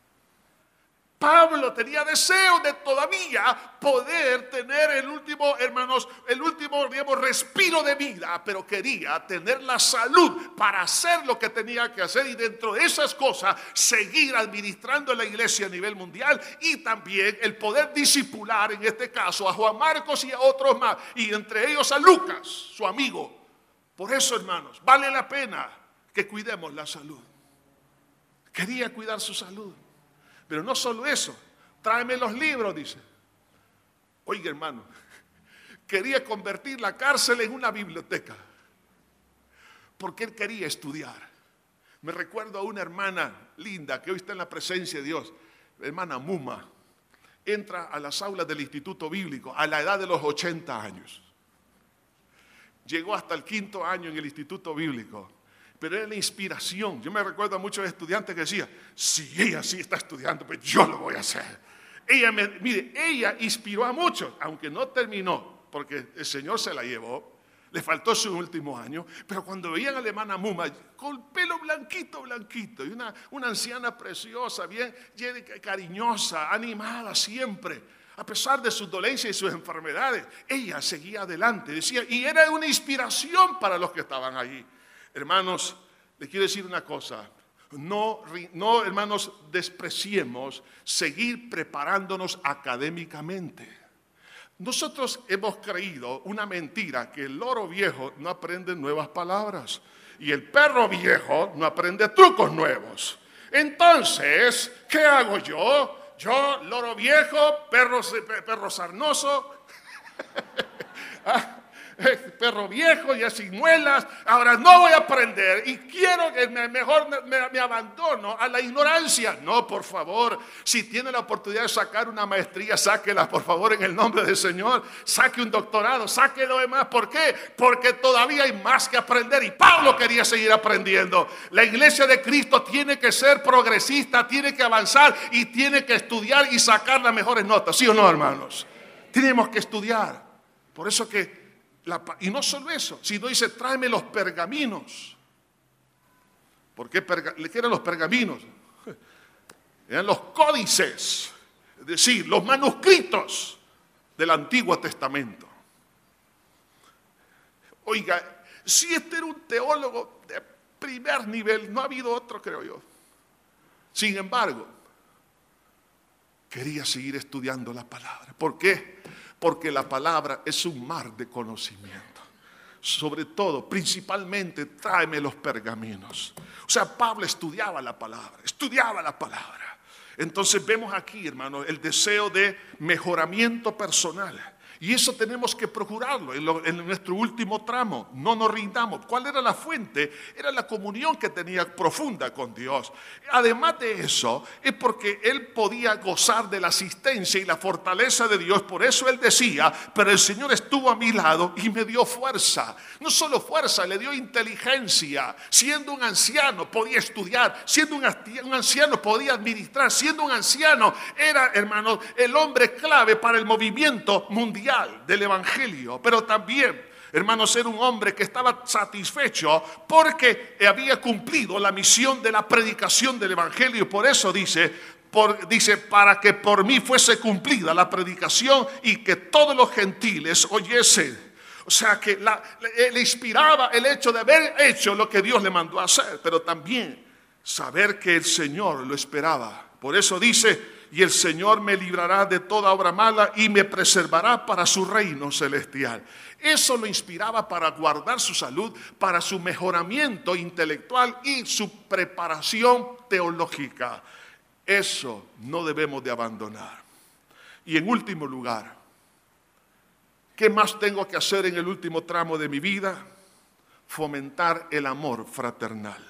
Pablo tenía deseo de todavía poder tener el último, hermanos, digamos, respiro de vida, pero quería tener la salud para hacer lo que tenía que hacer y dentro de esas cosas seguir administrando la iglesia a nivel mundial y también el poder discipular, en este caso, a Juan Marcos y a otros más, y entre ellos a Lucas, su amigo. Por eso, hermanos, vale la pena que cuidemos la salud. Quería cuidar su salud. Pero no solo eso, tráeme los libros, dice. Oiga, hermano, quería convertir la cárcel en una biblioteca, porque él quería estudiar. Me recuerdo a una hermana linda que hoy está en la presencia de Dios, la hermana Muma. Entra a las aulas del Instituto Bíblico a la edad de los 80 años. Llegó hasta el 5º año en el Instituto Bíblico. Pero era la inspiración. Yo me recuerdo a muchos estudiantes que decían, si ella sí está estudiando, pues yo lo voy a hacer. Ella inspiró a muchos, aunque no terminó, porque el Señor se la llevó, le faltó su último año, pero cuando veían a la hermana Muma, con pelo blanquito, y una anciana preciosa, bien cariñosa, animada siempre, a pesar de sus dolencias y sus enfermedades, ella seguía adelante, decía, y era una inspiración para los que estaban allí. Hermanos, les quiero decir una cosa, no, hermanos, despreciemos seguir preparándonos académicamente. Nosotros hemos creído una mentira, que el loro viejo no aprende nuevas palabras y el perro viejo no aprende trucos nuevos. Entonces, ¿qué hago yo? Yo, loro viejo, perro sarnoso, perro viejo y sin muelas, ahora no voy a aprender y quiero que mejor me abandono a la ignorancia. No, por favor, si tiene la oportunidad de sacar una maestría, sáquela, por favor, en el nombre del Señor. Saque un doctorado, saque lo demás. ¿Por qué? Porque todavía hay más que aprender y Pablo quería seguir aprendiendo. La iglesia de Cristo tiene que ser progresista, tiene que avanzar y tiene que estudiar y sacar las mejores notas. ¿Sí o no, hermanos? Tenemos que estudiar. Por eso que y no solo eso, sino dice, tráeme los pergaminos. ¿Por qué? ¿Qué eran los pergaminos? eran los códices, es decir, los manuscritos del Antiguo Testamento. Oiga, si este era un teólogo de primer nivel, no ha habido otro, creo yo. Sin embargo, quería seguir estudiando la palabra. ¿Por qué? Porque la palabra es un mar de conocimiento. Sobre todo, principalmente, tráeme los pergaminos. O sea, Pablo estudiaba la palabra. Entonces vemos aquí, hermano, el deseo de mejoramiento personal. Y eso tenemos que procurarlo en nuestro último tramo. No nos rindamos. ¿Cuál era la fuente? Era la comunión que tenía profunda con Dios. Además de eso, es porque él podía gozar de la asistencia y la fortaleza de Dios. Por eso él decía, pero el Señor estuvo a mi lado y me dio fuerza. No solo fuerza, le dio inteligencia. Siendo un anciano podía estudiar. Siendo un anciano podía administrar. Siendo un anciano era, hermano, el hombre clave para el movimiento mundial del Evangelio, pero también, hermanos, era un hombre que estaba satisfecho porque había cumplido la misión de la predicación del Evangelio. Por eso dice, para que por mí fuese cumplida la predicación y que todos los gentiles oyesen. O sea que le inspiraba el hecho de haber hecho lo que Dios le mandó a hacer, pero también saber que el Señor lo esperaba. Por eso dice, y el Señor me librará de toda obra mala y me preservará para su reino celestial. Eso lo inspiraba para guardar su salud, para su mejoramiento intelectual y su preparación teológica. Eso no debemos de abandonar. Y en último lugar, ¿qué más tengo que hacer en el último tramo de mi vida? Fomentar el amor fraternal.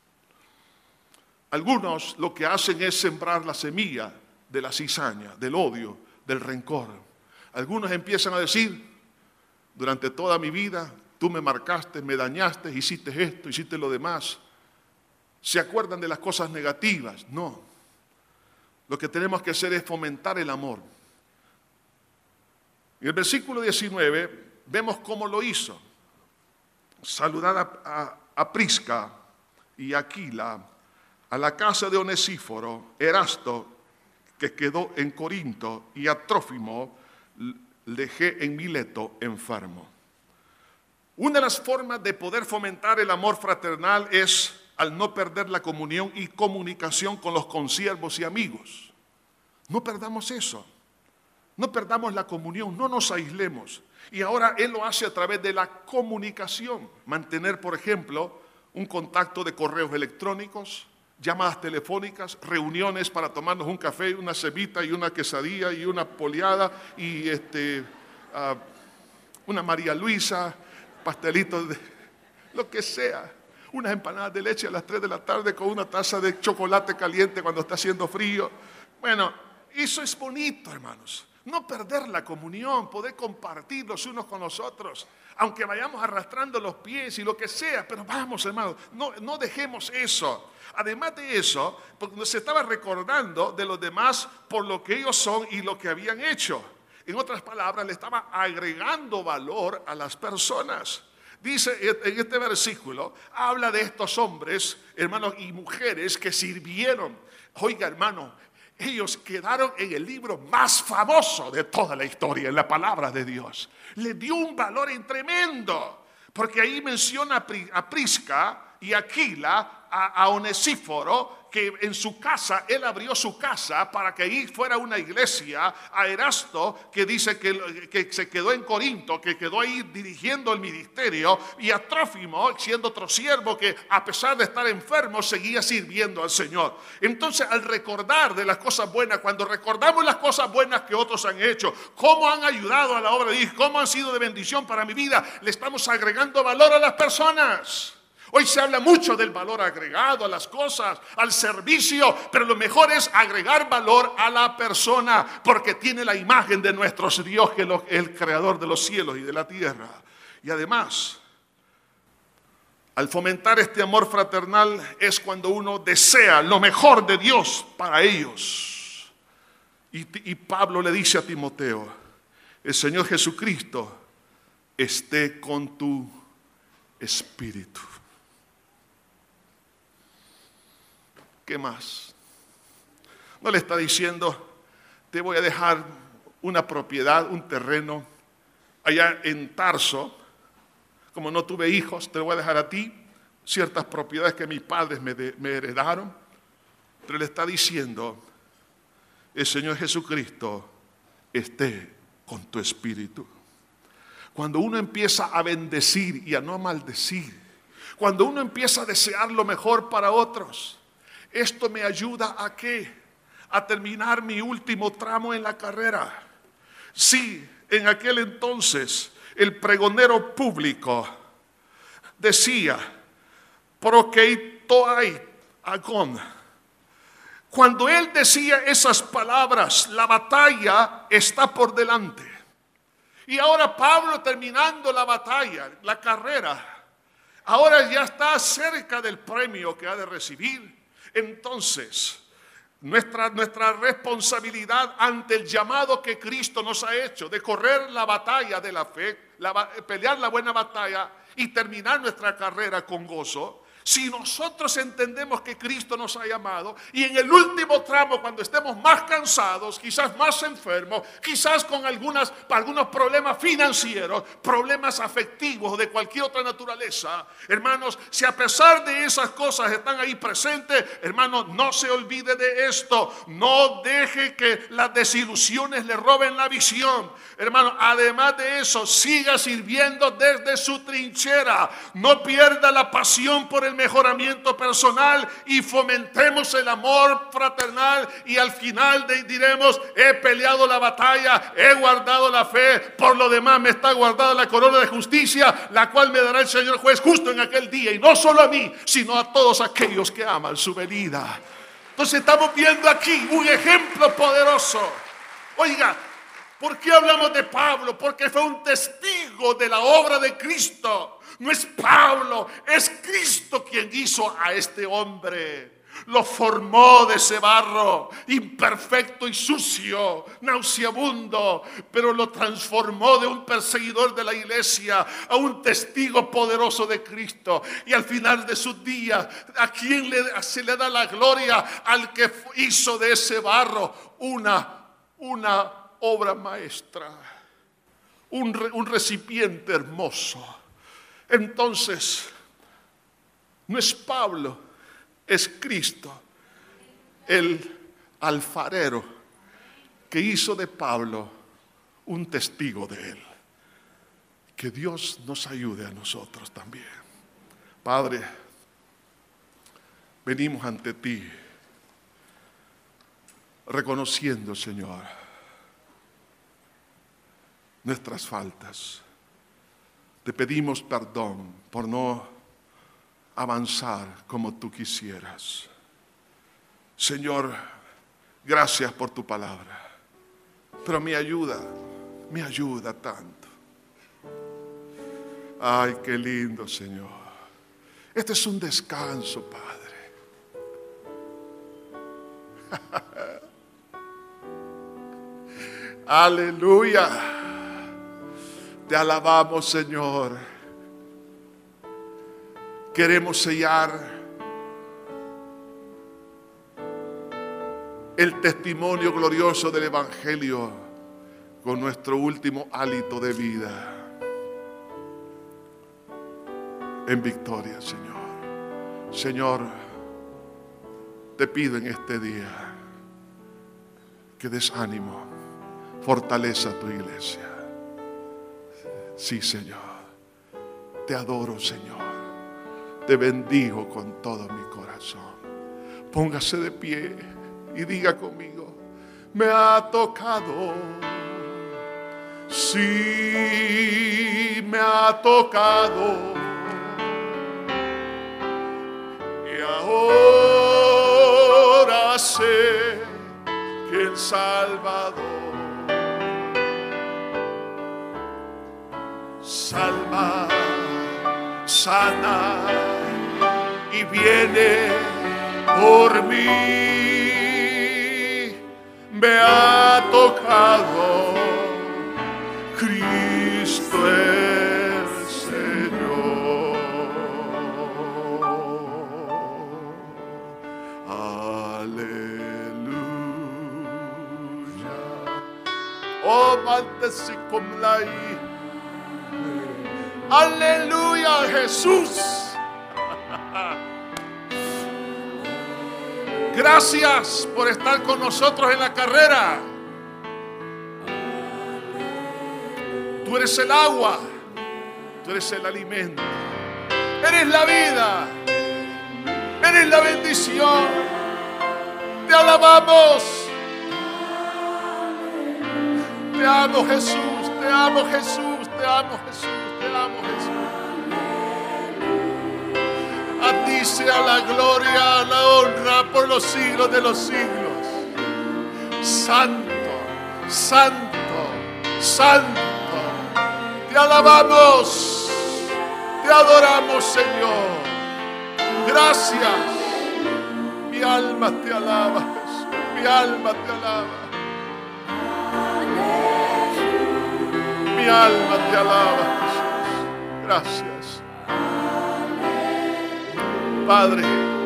Algunos lo que hacen es sembrar la semilla de la cizaña, del odio, del rencor. Algunos empiezan a decir, durante toda mi vida, tú me marcaste, me dañaste, hiciste esto, hiciste lo demás. ¿Se acuerdan de las cosas negativas? No. Lo que tenemos que hacer es fomentar el amor. En el versículo 19 vemos cómo lo hizo. Saludad a Prisca y Aquila, a la casa de Onesíforo, Erasto, que quedó en Corinto, y a Trófimo dejé en Mileto enfermo. Una de las formas de poder fomentar el amor fraternal es al no perder la comunión y comunicación con los consiervos y amigos. No perdamos eso, no perdamos la comunión, no nos aislemos. Y ahora él lo hace a través de la comunicación. Mantener, por ejemplo, un contacto de correos electrónicos, llamadas telefónicas, reuniones para tomarnos un café, una cebita y una quesadilla y una poleada y una María Luisa, pastelitos de lo que sea, unas empanadas de leche a las 3 de la tarde con una taza de chocolate caliente cuando está haciendo frío. Bueno, eso es bonito, hermanos. No perder la comunión, poder compartir los unos con los otros, aunque vayamos arrastrando los pies y lo que sea, pero vamos, hermanos, no dejemos eso. Además de eso, porque se estaba recordando de los demás por lo que ellos son y lo que habían hecho. En otras palabras, le estaba agregando valor a las personas. Dice en este versículo, habla de estos hombres, hermanos y mujeres que sirvieron. Oiga, hermano, ellos quedaron en el libro más famoso de toda la historia, en la palabra de Dios. Le dio un valor tremendo, porque ahí menciona a Prisca y Aquila, a Onesíforo, que en su casa, él abrió su casa para que ahí fuera una iglesia, a Erasto, que dice que se quedó en Corinto, que quedó ahí dirigiendo el ministerio, y a Trófimo, siendo otro siervo que a pesar de estar enfermo, seguía sirviendo al Señor. Entonces, al recordar de las cosas buenas, cuando recordamos las cosas buenas que otros han hecho, cómo han ayudado a la obra de Dios, cómo han sido de bendición para mi vida, le estamos agregando valor a las personas. Hoy se habla mucho del valor agregado a las cosas, al servicio, pero lo mejor es agregar valor a la persona, porque tiene la imagen de nuestro Dios, que es el creador de los cielos y de la tierra. Y además, al fomentar este amor fraternal es cuando uno desea lo mejor de Dios para ellos. Y Pablo le dice a Timoteo, el Señor Jesucristo esté con tu espíritu. ¿Qué más? No le está diciendo, te voy a dejar una propiedad, un terreno allá en Tarso. Como no tuve hijos, te lo voy a dejar a ti. Ciertas propiedades que mis padres me heredaron. Pero le está diciendo, el Señor Jesucristo esté con tu espíritu. Cuando uno empieza a bendecir y a no maldecir, cuando uno empieza a desear lo mejor para otros, esto me ayuda ¿a qué? A terminar mi último tramo en la carrera. Sí, en aquel entonces el pregonero público decía, prokeitoai agon. Cuando él decía esas palabras, la batalla está por delante. Y ahora Pablo, terminando la batalla, la carrera, ahora ya está cerca del premio que ha de recibir. Entonces, nuestra responsabilidad ante el llamado que Cristo nos ha hecho de correr la batalla de la fe, pelear la buena batalla y terminar nuestra carrera con gozo. Si nosotros entendemos que Cristo nos ha llamado y en el último tramo, cuando estemos más cansados, quizás más enfermos, quizás con algunos problemas financieros, problemas afectivos de cualquier otra naturaleza, hermanos, si a pesar de esas cosas están ahí presentes, hermanos, no se olvide de esto. No deje que las desilusiones le roben la visión. Hermano, además de eso, siga sirviendo desde su trinchera. No pierda la pasión por el mejoramiento personal y fomentemos el amor fraternal, y al final diremos, he peleado la batalla, he guardado la fe, por lo demás me está guardada la corona de justicia, la cual me dará el Señor juez justo en aquel día, y no solo a mí, sino a todos aquellos que aman su venida. Entonces estamos viendo aquí un ejemplo poderoso. Oiga, ¿por qué hablamos de Pablo? Porque fue un testigo de la obra de Cristo. No es Pablo, es Cristo quien hizo a este hombre. Lo formó de ese barro, imperfecto y sucio, nauseabundo, pero lo transformó de un perseguidor de la iglesia a un testigo poderoso de Cristo. Y al final de sus días, ¿a quién se le da la gloria? Al que hizo de ese barro una obra maestra, un recipiente hermoso. Entonces, no es Pablo, es Cristo, el alfarero, que hizo de Pablo un testigo de él. Que Dios nos ayude a nosotros también. Padre, venimos ante ti reconociendo, Señor, nuestras faltas. Te pedimos perdón por no avanzar como tú quisieras. Señor, gracias por tu palabra. Pero me ayuda tanto. Ay, qué lindo, Señor. Este es un descanso, Padre. Aleluya. Te alabamos, Señor. Queremos sellar el testimonio glorioso del Evangelio con nuestro último hálito de vida en victoria, Señor. Señor, te pido en este día que des ánimo, fortaleza a tu iglesia. Sí, Señor, te adoro, Señor, te bendigo con todo mi corazón. Póngase de pie y diga conmigo, me ha tocado, sí, me ha tocado, y ahora sé que el Salvador salva, sana y viene por mí. Me ha tocado Cristo el Señor. Aleluya. levántese con la aleluya, Jesús. Gracias por estar con nosotros en la carrera. Tú eres el agua, tú eres el alimento, eres la vida, eres la bendición. Te alabamos. Te amo, Jesús, te amo, Jesús, te amo, Jesús, te amo, Jesús. A ti sea la gloria, la honra por los siglos de los siglos. Santo, santo, santo. Te alabamos, te adoramos, Señor. Gracias. Mi alma te alaba, Jesús. Mi alma te alaba. Mi alma te alaba, Jesús. Gracias. Padre,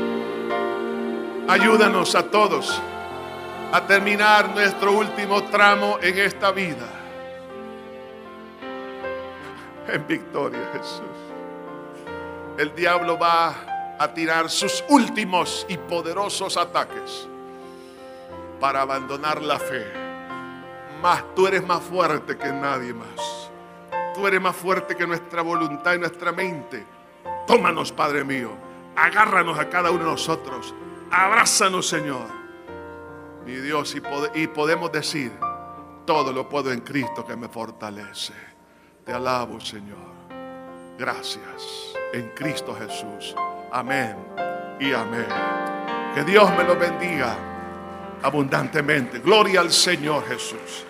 ayúdanos a todos a terminar nuestro último tramo en esta vida en victoria, Jesús. El diablo va a tirar sus últimos y poderosos ataques para abandonar la fe. Mas tú eres más fuerte que nadie más. Tú eres más fuerte que nuestra voluntad y nuestra mente. Tómanos, Padre mío. Agárranos a cada uno de nosotros. Abrázanos, Señor. Mi Dios, y podemos decir: todo lo puedo en Cristo que me fortalece. Te alabo, Señor. Gracias. En Cristo Jesús. Amén y amén. Que Dios me lo bendiga abundantemente. Gloria al Señor Jesús.